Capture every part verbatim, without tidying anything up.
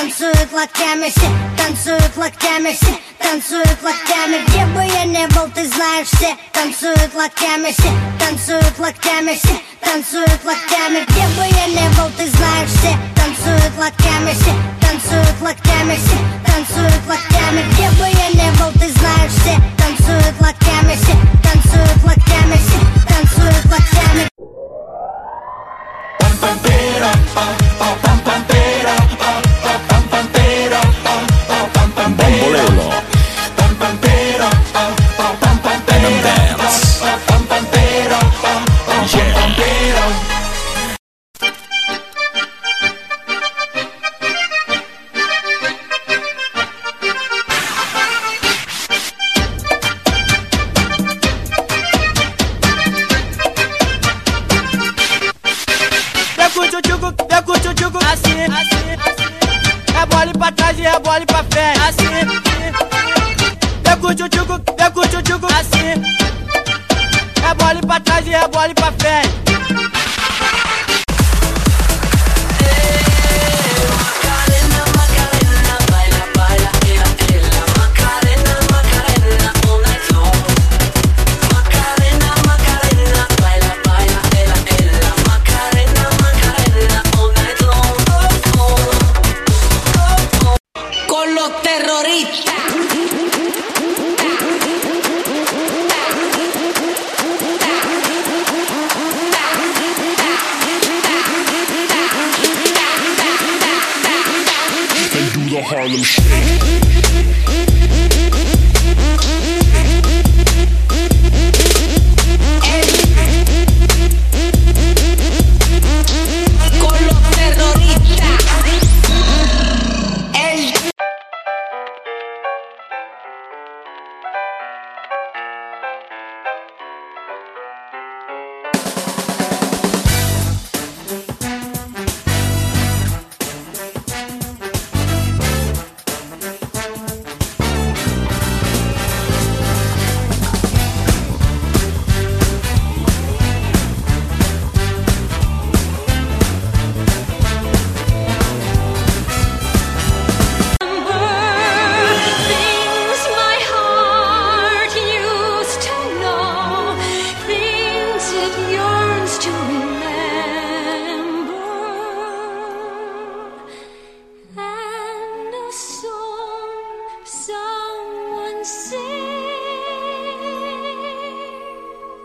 танцуют локтями все, танцуют локтями все, танцуют локтями. Где бы я не был, ты знаешь, все танцуют локтями все, танцуют локтями все, танцуют локтями. Где бы я не был, ты знаешь, все танцуют локтями все, танцуют локтями все, танцуют локтями. Где бы я не был, ты знаешь, все танцуют локтями все, танцуют локтями все, танцуют локтями. Bombolelo and dance. Yeah. Assim, assim, assim. Rebole pra trás e rebole pra frente. Assim, pega o tchutchuco, pega o tchutchuco. Assim, rebole pra trás e rebole pra frente. Harlem Shake.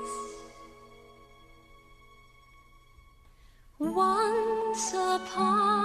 Once upon